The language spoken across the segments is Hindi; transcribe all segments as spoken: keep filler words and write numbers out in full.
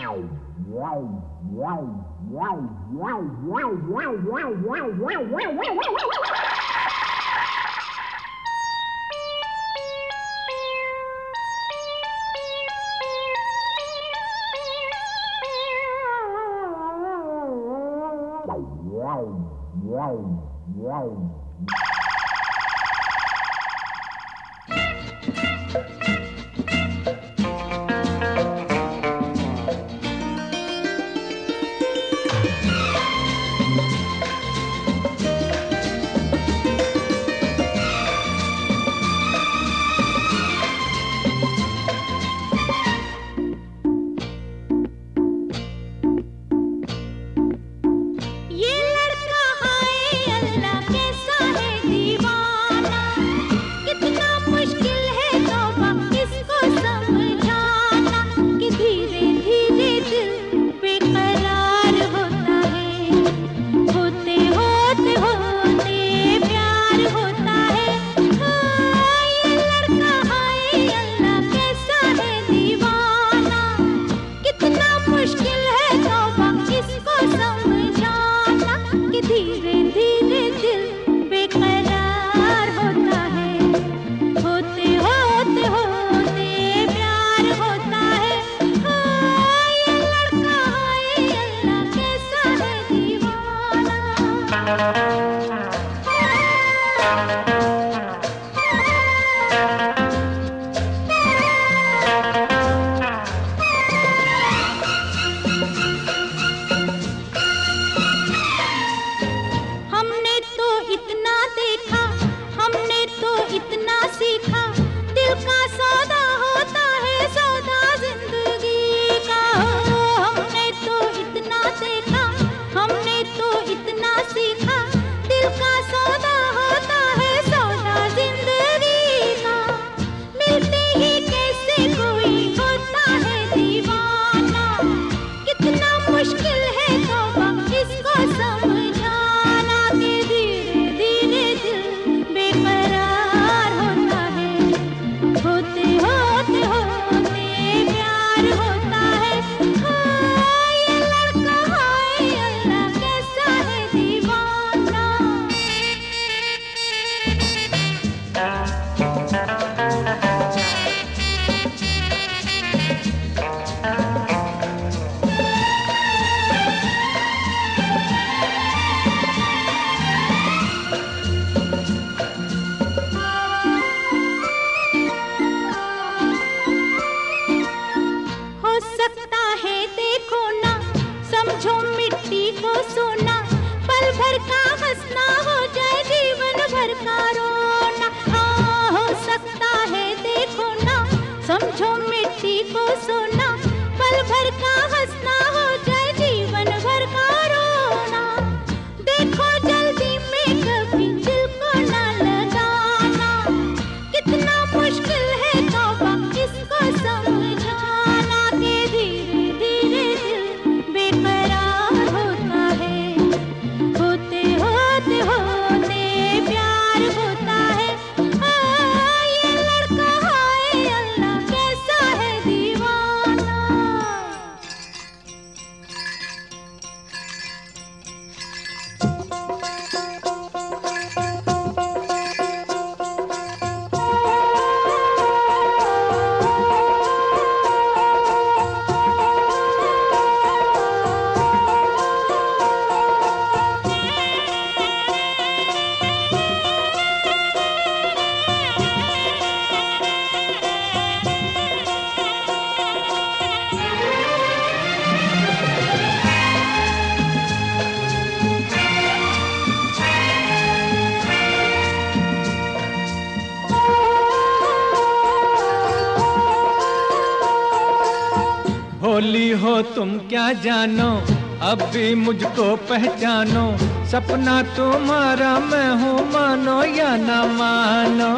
भोली हो तुम क्या जानो, अब भी मुझको पहचानो। सपना तुम्हारा मैं हूँ, मानो या ना मानो।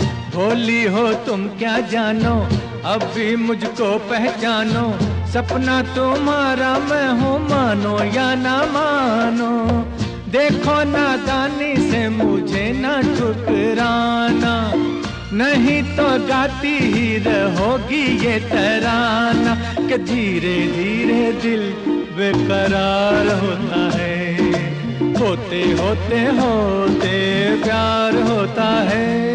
भोली हो तुम क्या जानो, अब भी मुझको पहचानो। सपना तुम्हारा मैं हूँ, मानो या ना मानो। देखो नादानी से मुझे ना ठुकराना, नहीं तो गाती ही रहोगी ये तराना कि धीरे धीरे दिल बेकरार होता है, होते होते होते प्यार होता है।